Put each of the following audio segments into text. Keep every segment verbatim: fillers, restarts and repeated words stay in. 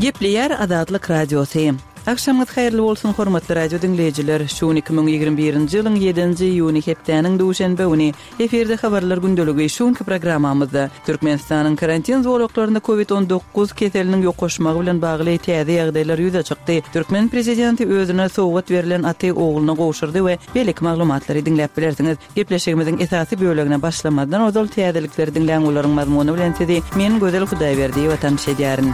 Gepleyer Azatlyk Radiosu. Akşamyz haýyrly bolsun hormatly radio dinleýijiler. Şu iki bin ýygrimi birinji ýylyň ýedinji iýuny hepdeniň duşanbe güni eferde habarlar gündöligi şuňky programmamyzda Türkmenistanyň karantin zowlaklaryna covid on dokuz keseliniň ýoklaşmagy bilen bagly täze ýagdaýlar ýüze çykdy. Türkmen prezidenti özüne sowgat berilen aty ogluny goşurdy we belik maglumatlary dinläp bilersiňiz. Gepleşigimiziň esasy bölegine başlamadan ozal täzelikleri dinläň olaryň mazmuny bilen sizi men Gözel Hudaýberdi watan şeýärin.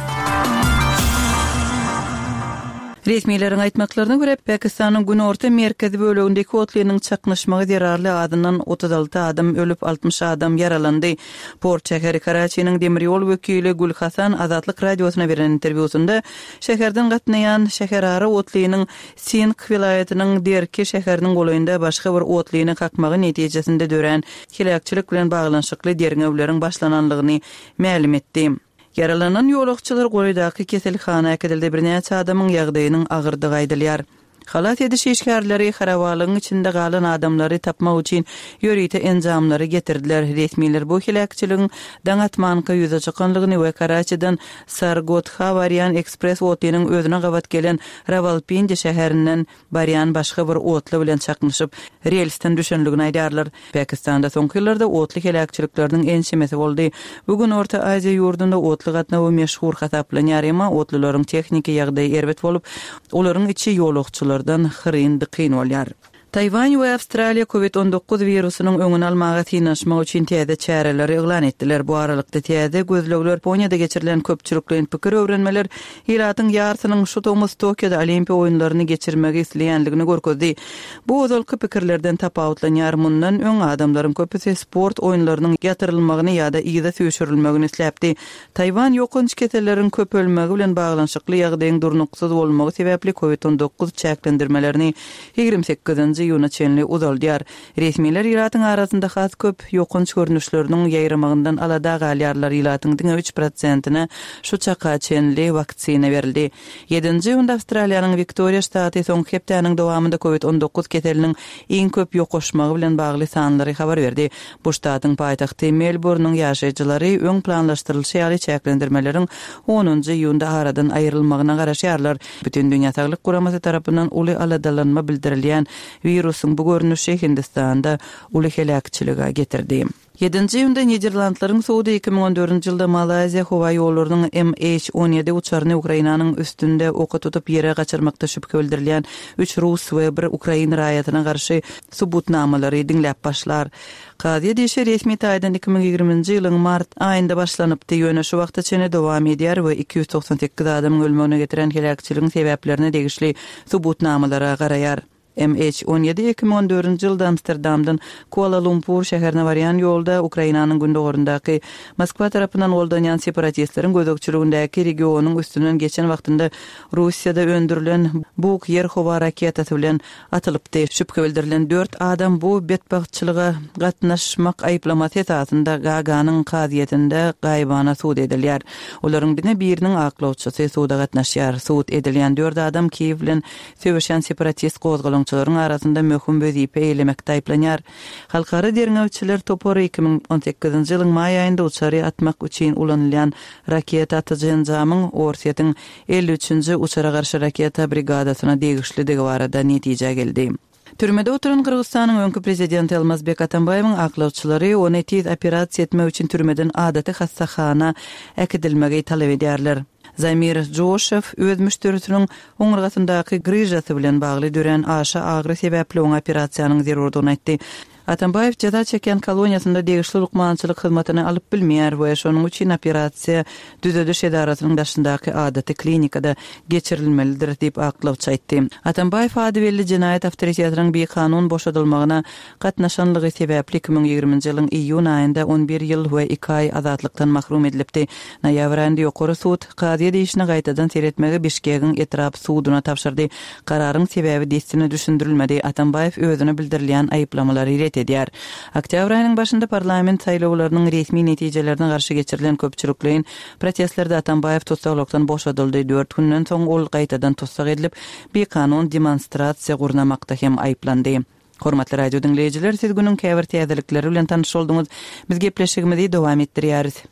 Resmiýetlerin aýtmaklaryna görä Pakistanyň Günorta merkezi bölegindeki otlynyň çaknyşmagy zerarly adynyň otuz alty adam ölüp altmış adam yaralandy. Port şäheri Karaçynyň demir ýol wekili Gul Hasan Azatlyk radiosuna beren interwýusunda şäherden gatnaýan şäherara otlynyň Sindh vilayatynyň Derki şäheriniň goýunda başga bir otlyny kakmagy netijesinde dören hilakçylyk bilen baglanşykly derňewleriň başlananlygyny ma'lum etdi. Yaralanan ýolakçylar goýdaky keselhanaga äkedildi, bir näçe adamyň ýagdaýynyň agyrdygy aýdylýar. Halat ediş işgärleri harawalyň içinde galan adamlary tapmak üçin ýörite enjamlary getirdiler. Resmiýetler bu hilakçylygyň daňatmanka ýüze çykanlygyny we Karaçydan Sargodha baryan ekspres otynyň özüne gabat gelen Rawalpindi şäherinden baryan başga bir otly bilen çaknyşyp relsden düşenligini aýdarlar. Pakistanda soňky ýyllarda otly hilakçylyklaryň ensemesi boldy. Bugün Orta Aziýa ýurdunda otly gatnawy meşhur hasaplanýar, emma otlylaryň tehnik ýagdaýy erbet bolup, olaryň içi ýolakçylar dan hıryn dykyn bolýar. Tayvan we Awstraliýa covid on dokuz virusynyň öňüni almaga tynaşmak üçin täze çäreler eglan etdiler. Bu aralykda täze gözlegler Ponyada geçirilen köpçülikliň pikir öwrenmeler ýylatyň ýarsynyň şu Tomos Tokyoda Olimpiýa oýunlaryny geçirmegi isleýänligini görkezdi. Bu ozalky pikirlerden tapawutlanýar. Mundan öň adamlaryň köpüsi sport oýunlarynyň ýatyrylmagyny ýa-da ýygyda süýşürilmegini isläpdi. Tayvan ýokunç kesellerin köp ölmegi bilen baglanşykly ýagdaýyň durnuksyz bolmagy sebäpli covid on dokuz çäklendirmelerini ýygrimi sekizinji ýuna çenli uzaldyar. Resmiýetler ýylatyň arasynda has köp ýokunç görnüşleriniň ýaýramagyndan alada galýarlar. Ýylatyň diňe üç prosentina şu çaka çenli waksina berildi. ýedinji ýylda Awstraliýanyň Victoria ştaty soňky hepdeniň dowamında covid on dokuz keseliniň iň köp ýoklaşmagy bilen bagly sanlary habar berdi. Bu ştatyň paýtagty Melbourneň ýaşaýjylary öň planlaşdyrylýan çäklendirmeleriň onunji ýylda aradan aýrylmagyna garaşýarlar. Bütün dünýä Saglyk Guramasy tarapyndan uly aladalanma bildirilýän virusyň bu görnüşi Hindistanda uly helakçylyga getirdi. ýedinji ýylda Niderlandlaryň Suudi iki bin on dördünji ýylda Malaziýa howa ýollarynyň M H on ýedi uçaryny Ukrainanyň üstünde oka tutup ýere gaçyrmakda şüphe bildirilýän üç rus we bir Ukrain raýatyna garşy subutnamalary dinläp başlar. Kaziýa diýişi resmi taýdan iki bin ýygrimiňji ýylyň mart aýynda başlanypdy. Ýöne şu wagtda çene dowam edýär we iki ýüz toksan sekiz adamyň ölmegine getiren helakçylygyň sebäplerini degişli subutnamalara garaýar. M H on ýedi iki bin on dördünji ýylda Amsterdamdan Kuala Lumpur şäherine barýan ýolda Ukrainanyň gündogorundaky Moskwa tarapyndan goldanýan separatistlerin gözegçiligindäki regionyň üstünden geçen wagtynda Russiýada öndürilen Buk ýer howa raketasy bilen atylypdy. Şüphe bildirilen dört adam bu betbagtçylyga gatnaşmak aýplamasy esasında Gaganyň kaziýetinde gaýbana suud edilýär. Olaryň birine biriniň aklawçysy suuda gatnaşýar. Suud edilýän dört adam Kiýew bilen söwüşen separatist gozgalan çylaryň arasynda möhüm wezipe eýlemekde aýplanýar. Halkara derňewçiler topory iki bin on sekizinji ýylyň maý aýynda uçary atmak üçin ulanylýan raketa atyjy enjamyň Orsiýatyň elli üçünji uçara garşy raketa brigadasyna degişligi barada netije geldi. Türmede oturan Kırgızstanyň öňkü prezidenti Almazbek Atambaýewiň aklawçylary ony tez operasiýa etmek üçin türmeden adaty hassahana äkidilmegi talap edýärler. Zamir Joshev öz müşterisiniň oňurgasyndaky gryjasy bilen bagly dören aşa agry sebäpli oň operasiýanyň zerurdygyny aýtdy. Atambayev jaza çeken koloniýasynda degişli lukmançylyk hyzmatyny alyp bilmeýär we şonuň üçin operasiýa düzediş edarasynyň başyndaky adaty klinikada geçirilmelidir diýip aklawçy aýtdy. Atambayew adywelli jinayet awtoritetynyň bir kanun boşadylmagyna gatnaşanlygy sebäpli iki bin ýygrimiňji ýylyň iýun aýynda on bir ýyl we iki aý azatlykdan mahrum edilipdi. Noýabr aýynda ýokary suud kaziýa diýişini gaýtadan seretmegi Bişkegiň etrap suuduna tapşyrdy. Kararyň sebäbi desine düşündirilmedi. Atambayew özüne bildirilýän aýplamalary edýär. Oktyabr aýynyň başynda parlament saýlawlarynyň resmi netijelerini garşy geçirilen köpçülikliň protestlerde Atambayew tutsaklykdan boşadyldy. dört günden soň ol gaýtadan tutsak edilip, bir kanun demonstrasiýa gurnamakda hem aýplandy. Hormatly radio dinleýijiler, siz günüň käbir täzelikleri bilen tanyş boldyňyz. Biz gepleşigimizi dowam etdirýäris.